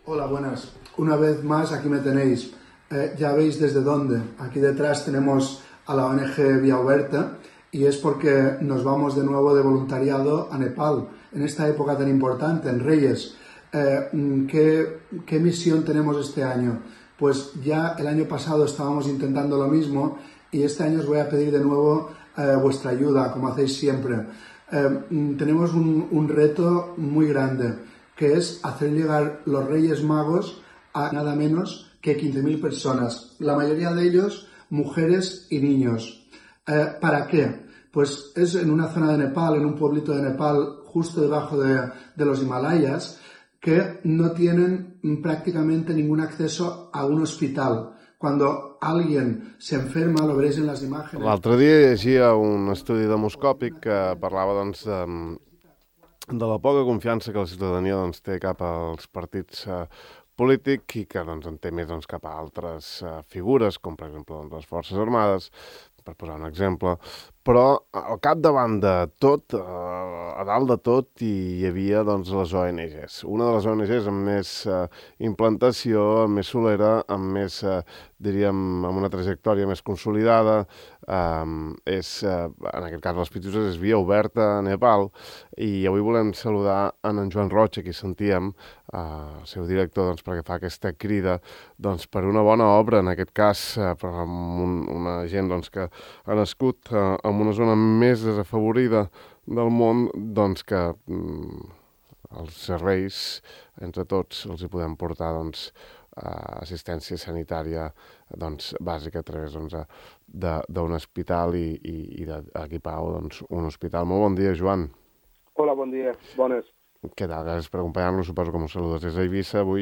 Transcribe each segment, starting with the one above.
Hola, buenas. Una vez más, aquí me tenéis. Ya veis desde dónde. Aquí detrás tenemos a la ONG Vía Oberta y es porque nos vamos de nuevo de voluntariado a Nepal, en esta época tan importante, en Reyes. ¿Qué misión tenemos este año? Pues ya el año pasado estábamos intentando lo mismo y este año os voy a pedir de nuevo vuestra ayuda, como hacéis siempre. Tenemos un reto muy grande, que es hacer llegar los Reyes Magos a nada menos que 15.000 personas, la mayoría de ellos mujeres y niños. ¿Para qué? Pues es en una zona de Nepal, en un pueblito de Nepal, justo debajo de los Himalayas, que no tienen prácticamente ningún acceso a un hospital. Cuando alguien se enferma, lo veréis en las imágenes. L'altre dia llegia un estudi demoscòpic que parlava de la poca confiança que la ciutadania té cap als partits polítics i que en té més cap a altres figures, com per exemple les Forces Armades, per posar un exemple, però al capdavant de tot, a dalt de tot, hi havia les ONGs. Una de les ONGs amb més implantació, amb més solera, amb més, diríem, amb una trajectòria més consolidada, és, en aquest cas, les Pitjores, és Via Oberta a Nepal, i avui volem saludar en Joan Roig, aquí sentíem, el seu director, perquè fa aquesta crida per una bona obra, en aquest cas, per una gent que ha nascut en una zona més desafavorida del món, que els serveis, entre tots, els hi podem portar assistència sanitària bàsica a través d'un hospital i d'equipar un hospital. Molt bon dia, Joan. Hola, bon dia. Bones. Què tal? Gràcies per acompanyar-nos. Suposo que m'ho saludes des d'Eivissa avui.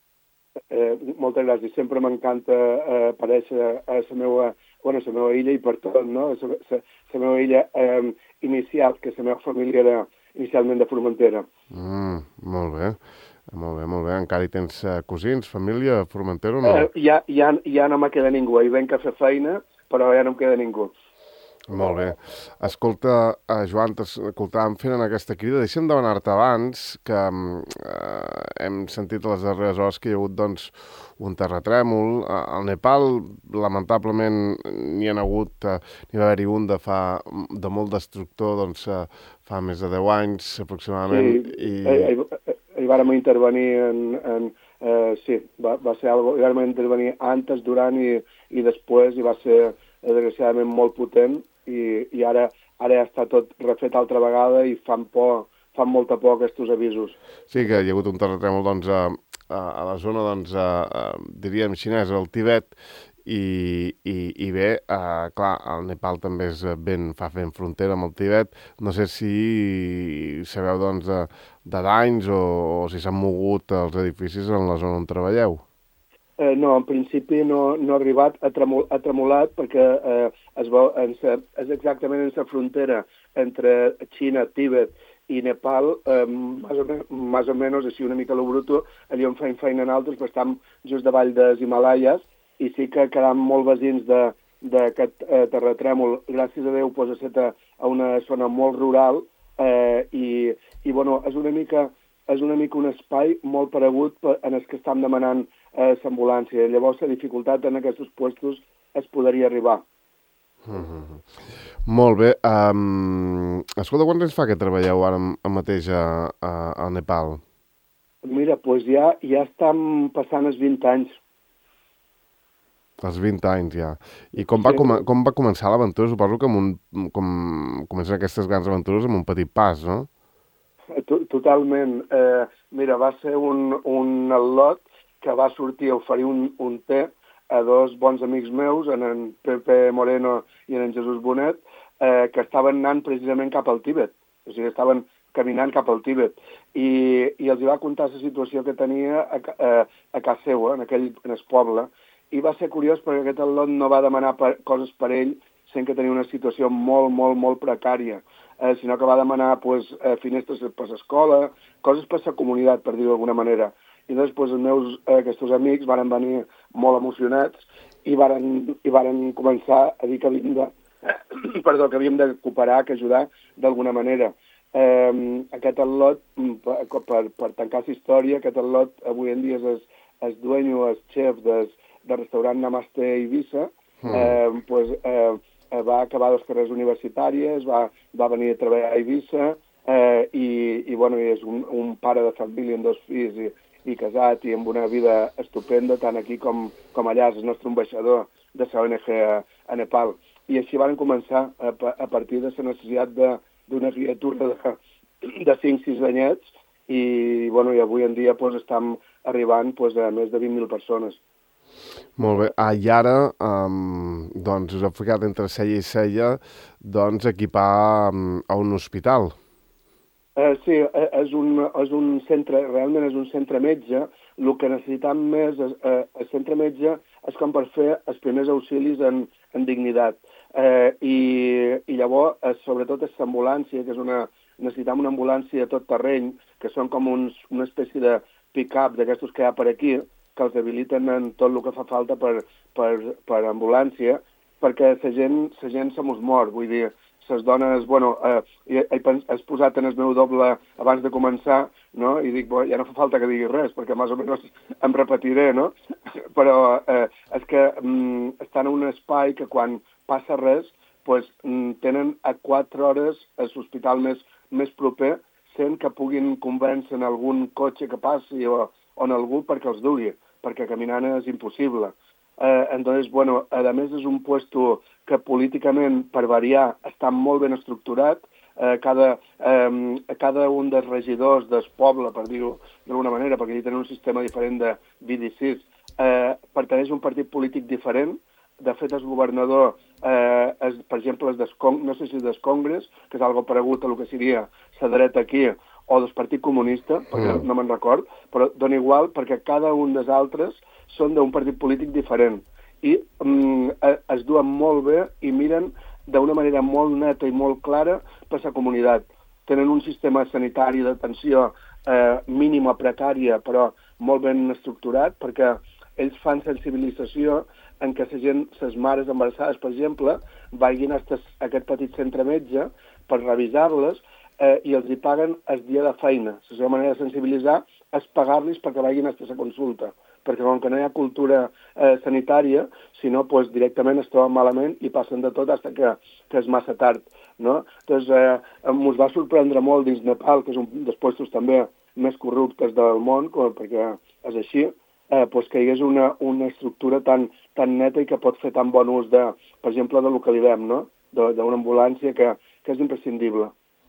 Moltes gràcies. Sempre m'encanta aparèixer a la meva illa i per tot, no? La meva illa inicial, que la meva família era inicialment de Formentera. Molt bé. Molt bé, molt bé. Encara hi tens cosins, família, a Formentera o no? Ja no me queda ningú. Hi venc a fer feina, però ja no em queda ningú. Molt bé. Escolta, Joan, t'escoltàvem fent aquesta crida. Deixa'm demanar-te abans que hem sentit a les darreres hores que hi ha hagut un terratrèmol. Al Nepal, lamentablement, n'hi ha hagut, n'hi va haver-hi un de molt destructor, fa més de 10 anys, aproximadament. Sí, hi vàrem intervenir sí, va ser algo, hi vàrem intervenir antes, durant i després, i va ser, desgraciadament, molt potent, i ara ja està tot refet altra vegada i fan molta por aquests avisos. Sí, que hi ha hagut un terratrèmol a la zona, diríem, xinesa, al Tibet, i bé, clar, el Nepal també fa fent frontera amb el Tibet. No sé si sabeu de danys o si s'han mogut els edificis en la zona on treballeu. No, en principi no ha arribat a tremolat perquè és exactament en la frontera entre Xina, Tibet i Nepal, més o menys, així una mica a lo bruto, allà on feim feina en altres, però estem just davall dels Himalayas i sí que quedam molt vesins d'aquest terratrèmol. Gràcies a Déu ha estat a una zona molt rural i bueno, és una mica un espai molt paregut en el que estem demanant l'ambulància. Llavors, la dificultat en aquests puestos es podria arribar. Molt bé. Escolta, quant temps fa que treballeu ara mateix a Nepal? Mira, doncs ja estem passant els 20 anys. Els 20 anys, ja. I com va començar l'aventura? Suposo que com comencen aquestes grans aventures amb un petit pas, no? Totalment. Mira, va ser un al·lot que va sortir a oferir un té a dos bons amics meus, en Pepe Moreno i en Jesús Bonet, que estaven anant precisament cap al Tíbet. O sigui, estaven caminant cap al Tíbet. I els va contar la situació que tenia a casa seva, en el poble, i va ser curiós perquè aquest al·lot no va demanar coses per ell sent que tenia una situació molt, molt, molt precària, sinó que va demanar finestres per l'escola, coses per la comunitat, per dir-ho d'alguna manera. I després aquests amics van venir molt emocionats i varen començar a dir que havíem de cooperar, que ajudar d'alguna manera. Aquest atlot, per tancar la història, aquest atlot avui en dia és el dueño, el xef del restaurant Namaste Eivissa, va acabar les carreres universitàries, va venir a treballar a Eivissa i és un pare de família amb 2 fills i casat i amb una vida estupenda, tant aquí com allà, és el nostre ambaixador de la ONG a Nepal. I així van començar a partir de la necessitat d'una criatura de 5-6 anyets i avui en dia estem arribant a més de 20.000 persones. Molt bé. I ara us heu ficat entre cella i cella equipar a un hospital. Sí, és un centre, realment és un centre metge. El que necessitam més, el centre metge, és com per fer els primers auxilis en dignitat. I llavors, sobretot, és l'ambulància, que necessitam una ambulància de tot terreny, que són com una espècie de pick-up d'aquestos que hi ha per aquí, que els habiliten en tot el que fa falta per ambulància, perquè la gent se mos mor, vull dir, les dones, has posat en el meu doble abans de començar, no? I dic, ja no fa falta que digui res, perquè més o menys em repetiré, no? Però és que estan en un espai que quan passa res, tenen a 4 hores a l'hospital més proper, sent que puguin convèncer en algun cotxe que passi o en algú perquè els dugui, perquè caminant és impossible. Entonces, a més és un puesto que políticament, per variar, està molt ben estructurat. Cada un dels regidors del poble, per dir-ho d'alguna manera, perquè ells tenen un sistema diferent de BDCs, pertaneix a un partit polític diferent. De fet, el governador, per exemple, no sé si és del Congrés, que és algo paregut a el que seria la dreta aquí, o del Partit Comunista, perquè no me'n record, però dona igual perquè cada un dels altres són d'un partit polític diferent i es duen molt bé i miren d'una manera molt neta i molt clara per la comunitat. Tenen un sistema sanitari d'atenció mínima, precària, però molt ben estructurat, perquè ells fan sensibilització en què la gent, les mares embarassades, per exemple, vagin a aquest petit centre metge per revisar-les i els hi paguen el dia de feina. La seva manera de sensibilitzar és pagar-los perquè vagin a la consulta, perquè com que no hi ha cultura sanitària, si no, directament es troben malament i passen de tot fins que és massa tard, no? Doncs ens va sorprendre molt dins Nepal, que és un dels llocs també més corruptes del món, perquè és així, que hi hagués una estructura tan neta i que pot fer tan bon ús, per exemple, del que li dèiem, no? D'una ambulància que és imprescindible.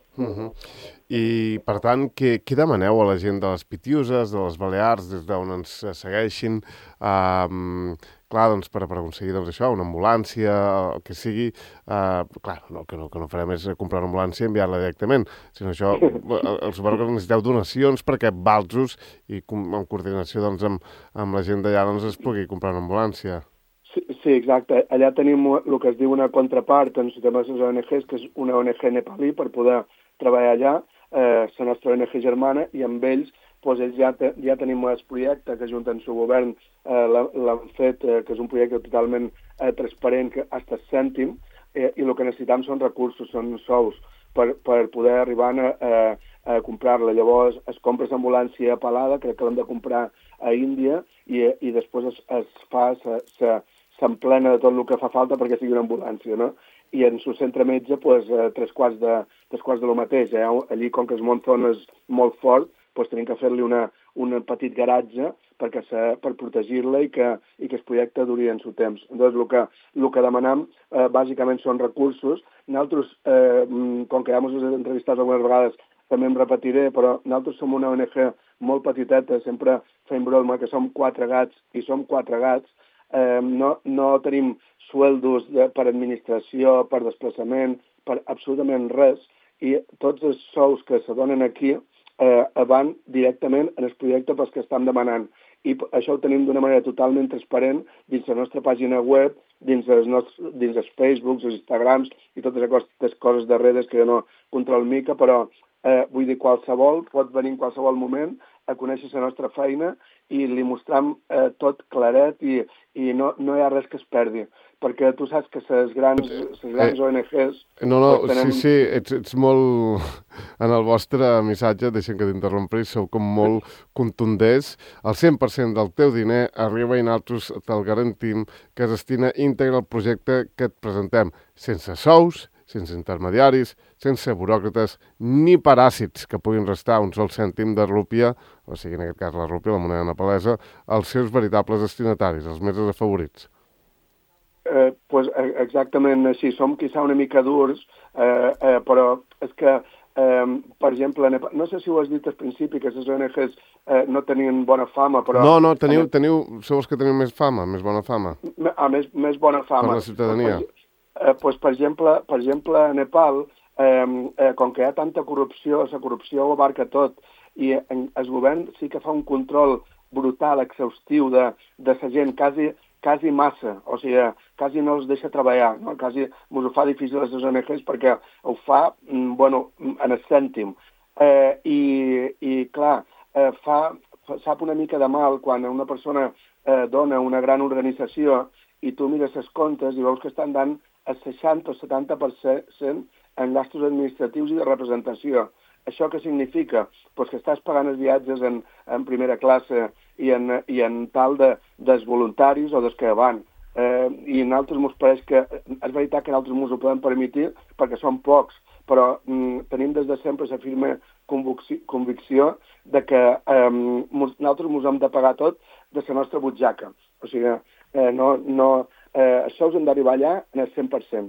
I, per tant, què demaneu a la gent de les Pitiuses, de les Balears, des d'on ens segueixin, clar, doncs, per aconseguir això, una ambulància, el que sigui, clar, que no farem és comprar una ambulància i enviar-la directament, sinó això, suposo que necessiteu donacions perquè Valtros, i en coordinació doncs, amb la gent d'allà, doncs, es pugui comprar una ambulància. Sí, exacte. Allà tenim el que es diu una contrapart en el tema de les ONGs, que és una ONG nepalí per poder treballar allà, la nostra ONG germana, i amb ells ja tenim el projecte que junt amb el govern l'han fet, que és un projecte totalment transparent, que ha estat cèntim, i el que necessitam són recursos, són sous, per poder arribar a comprar-la. Llavors es compra l'ambulància pelada, crec que l'hem de comprar a Índia, i després s'emplena de tot el que fa falta perquè sigui una ambulància, no? I en el centre metge, tres quarts de lo mateix. Allí, com que el monzón és molt fort, tenim que fer-li un petit garatge per protegir-la i que el projecte duri en el temps. Llavors, el que demanam bàsicament són recursos. Nosaltres, com que ja ens hem entrevistat algunes vegades, també em repetiré, però nosaltres som una ONG molt petiteta, sempre fem broma que som 4 gats, i som 4 gats. No tenim sueldos per administració, per desplaçament, per absolutament res, i tots els sous que se donen aquí van directament en el projecte pels que estem demanant. I això ho tenim d'una manera totalment transparent dins la nostra pàgina web, dins els Facebooks, els Instagrams i totes aquestes coses de redes que jo no controlo mica, però vull dir, qualsevol pot venir en qualsevol moment a conèixer la nostra feina i li mostram tot claret i no hi ha res que es perdi. Perquè tu saps que les grans ONGs... No, tenen... sí, ets molt... En el vostre missatge, deixem que t'interrompri, sou com molt contundents. El 100% del teu diner arriba i nosaltres te'l garantim que es destina íntegre al projecte que et presentem, sense sous, sense intermediaris, sense buròcrates ni paràsits que puguin restar un sol cèntim de rúpia, o sigui, en aquest cas la rúpia, la moneda nepalesa, als seus veritables destinataris, els més desafavorits. Pues exactament així. Som quizà una mica durs, però és que, per exemple, no sé si ho has dit al principi, que les ONGs no tenien bona fama, però... No, sou els que teniu més fama, més bona fama. Més bona fama. Per la ciutadania. Pues, per exemple, a Nepal, com que hi ha tanta corrupció, la corrupció ho abarca tot, i el govern sí que fa un control brutal, exhaustiu de la gent, quasi massa, o sigui, quasi no els deixa treballar, no? Quasi ens ho fa difícil a les ONGs perquè ho fa, en el cèntim. I clar, sap una mica de mal quan una persona dona una gran organització i tu mires els comptes i veus que estan dant el 60 o 70% en gastos administratius i de representació. Això què significa? Pues que estàs pagant els viatges en primera classe i en tal dels voluntaris o dels que van. I a nosaltres ens pareix que és veritat que nosaltres ens ho podem permetre perquè són pocs, però tenim des de sempre la firme convicció de que nosaltres ens hem de pagar tot de la nostra butxaca. O sigui, això us hem d'arribar allà en el 100%.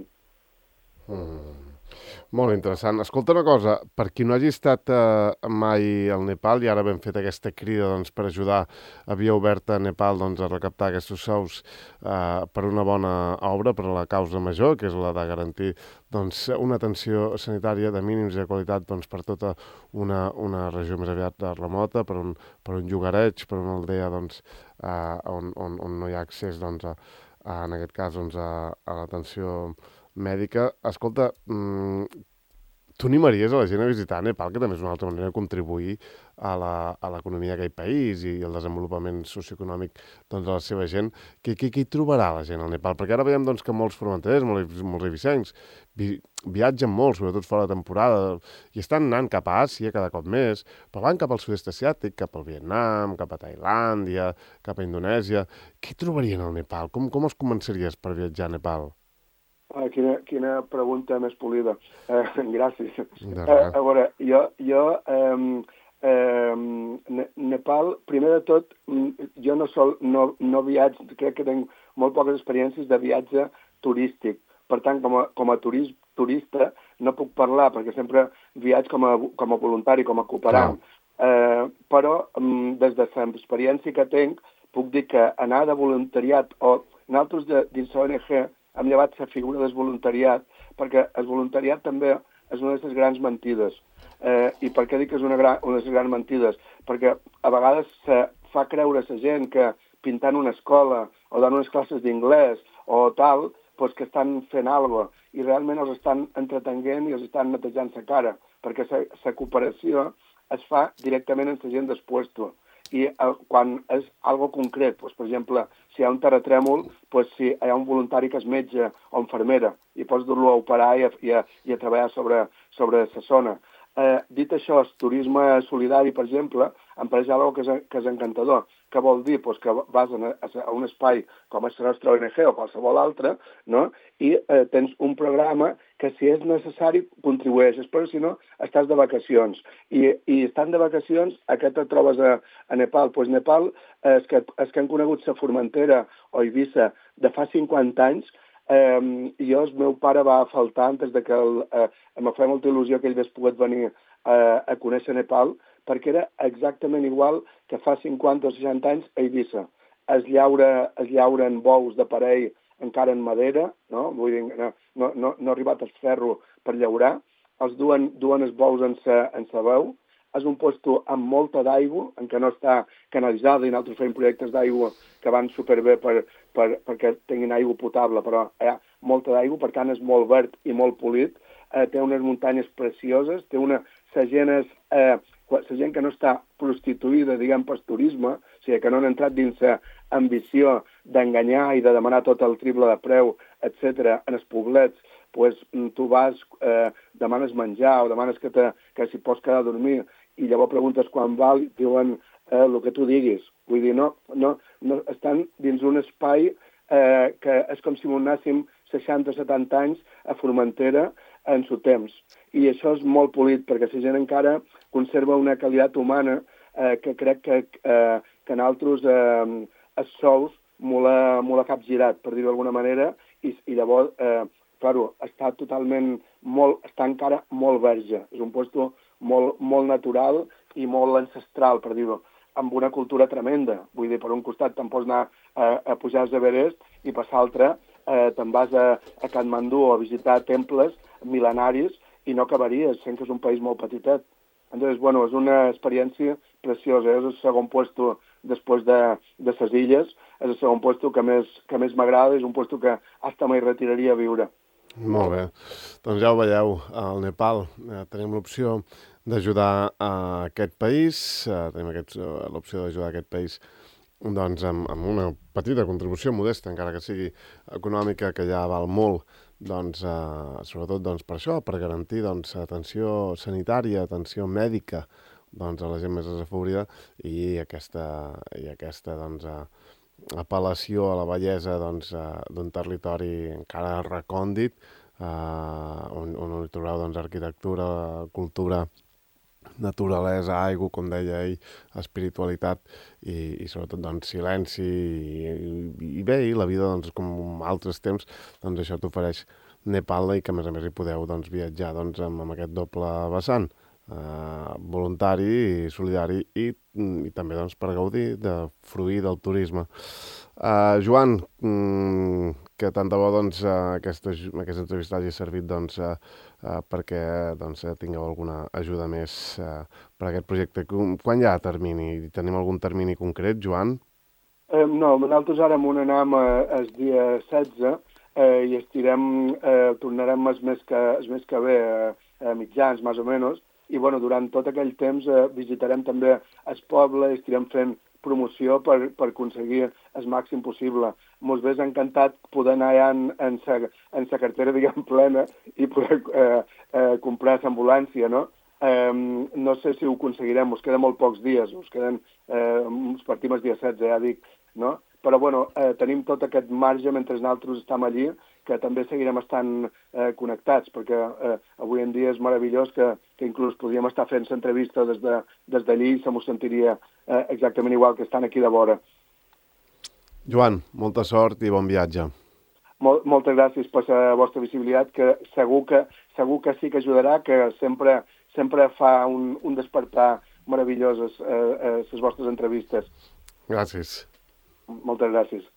Molt interessant. Escolta una cosa, per qui no hagi estat mai al Nepal, i ara hem fet aquesta crida per ajudar a Via Oberta a Nepal a recaptar aquests sous per una bona obra, per a la causa major, que és la de garantir una atenció sanitària de mínims i de qualitat per tota una regió més aviat remota, per un llogareig, per una aldea on no hi ha accés, en aquest cas, a l'atenció mèdica. Escolta, tu animaries a la gent a visitar Nepal, que també és una altra manera de contribuir a l'economia d'aquell país i al desenvolupament socioeconòmic de la seva gent. Què hi trobarà la gent al Nepal? Perquè ara veiem que molts formenters, molts eivissencs, viatgen molt, sobretot fora de temporada, i estan anant cap a Àsia cada cop més, però van cap al sud-est asiàtic, cap al Vietnam, cap a Tailàndia, cap a Indonèsia. Què hi trobarien al Nepal? Com els convenceries per viatjar a Nepal? Quina pregunta més polida. Gràcies. A veure, jo Nepal, primer de tot, jo no viatge, crec que tinc molt poques experiències de viatge turístic. Per tant, com a turista no puc parlar, perquè sempre viatge com a voluntari, com a cooperant. Però des de l'experiència que tinc, puc dir que anar de voluntariat, o nosaltres dins l'ONG hem llevat la figura del voluntariat, perquè el voluntariat també és una de les grans mentides. I per què dic que és una de les grans mentides? Perquè a vegades se fa creure a la gent que pintant una escola o donant unes classes d'inglès o tal, que estan fent alguna cosa, i realment els estan entretenint i els estan netejant la cara, perquè la cooperació es fa directament amb la gent del puesto. I quan és algo concret, per exemple, si hi ha un terratrèmol, si hi ha un voluntari que és metge o infermera i pots dur-lo a operar i a treballar sobre la zona. Dit això, el turisme solidari, per exemple, em pareix una cosa que és encantador. Què vol dir? Que vas a un espai com és la nostra ONG o qualsevol altre, no? I tens un programa que, si és necessari, contribueixes, però si no, estàs de vacacions. I estant de vacacions, a què te trobes a Nepal? Nepal, és que han conegut la Formentera o Eivissa de fa 50 anys. El meu pare va faltar antes de que em feia molta il·lusió que ell hagués pogut venir a conèixer Nepal, perquè era exactament igual que fa 50 o 60 anys a Eivissa. Es llauren bous de parell encara en madera, no? Vull dir, no ha arribat el ferro per llaurar, els duen els bous en sa veu. És un lloc amb molta d'aigua, en què no està canalitzada, i nosaltres fem projectes d'aigua que van superbé perquè tinguin aigua potable, però hi ha molta d'aigua, per tant és molt verd i molt polit, té unes muntanyes precioses, té una la gent que no està prostituïda, diguem, per turisme, o sigui, que no han entrat dins l'ambició d'enganyar i de demanar tot el triple de preu, etc. en els poblets, pues, tu vas, demanes menjar o demanes que s'hi pots quedar a dormir i llavors preguntes quan val i diuen el que tu diguis. Vull dir, no estan dins un espai que és com si anéssim 60 o 70 anys a Formentera en su temps. I això és molt polit, perquè la gent encara conserva una qualitat humana que crec que en altres els sous molt capgirat, per dir-ho d'alguna manera, i llavors, claro, està encara molt verge. És un lloc molt natural i molt ancestral, per dir-ho, amb una cultura tremenda. Vull dir, per un costat te'n pots anar a pujar a Everest i per l'altre te'n vas a Katmandú a visitar temples mil·lenaris i no acabaries, sent que és un país molt petitet. Entonces, bueno, és una experiència preciosa. És el segon lloc després de les illes, és el segon lloc que més m'agrada, és un lloc que hasta m'hi retiraria a viure. Molt bé. Doncs ja ho veieu, al Nepal tenim l'opció d'ajudar a aquest país, tenim l'opció d'ajudar a aquest país doncs, amb una petita contribució modesta, encara que sigui econòmica, que ja val molt, doncs, sobretot doncs, per això, per garantir doncs, atenció sanitària, atenció mèdica doncs, a la gent més desafavorida i aquesta doncs, apel·lació a la bellesa doncs, d'un territori encara recòndit, on hi trobareu doncs, arquitectura, cultura, naturalesa, aigua, com deia ell, espiritualitat i sobretot doncs, silenci i bé, i la vida doncs, com altres temps, doncs això t'ofereix Nepal i que a més hi podeu doncs, viatjar doncs, amb aquest doble vessant, voluntari i solidari i també doncs, per gaudir de fruir del turisme. Joan, que tant de bo doncs, aquesta entrevista hagi servit doncs, perquè doncs, tingueu alguna ajuda més per a aquest projecte. Quan hi ha termini? Tenim algun termini concret, Joan? No, nosaltres ara anem el dia 16 i tornarem el mes que ve a mitjans, més o menys, i bueno, durant tot aquell temps visitarem també el poble i estirem fent promoció per aconseguir el màxim possible. Ens hauria encantat poder anar allà en la cartera, diguem, plena i poder comprar l'ambulància, no? No sé si ho aconseguirem, ens queden molt pocs dies, ens partim el dia 16, ja dic, no? Però, bueno, tenim tot aquest marge mentre nosaltres estem allí, que també seguirem estant connectats, perquè avui en dia és meravellós que inclús podríem estar fent l'entrevista des d'allí i se m'ho sentiria exactament igual que estan aquí de vora. Joan, molta sort i bon viatge. Moltes gràcies per la vostra visibilitat, que segur que sí que ajudarà, que sempre fa un despertar meravellós les vostres entrevistes. Gràcies. Moltes gràcies.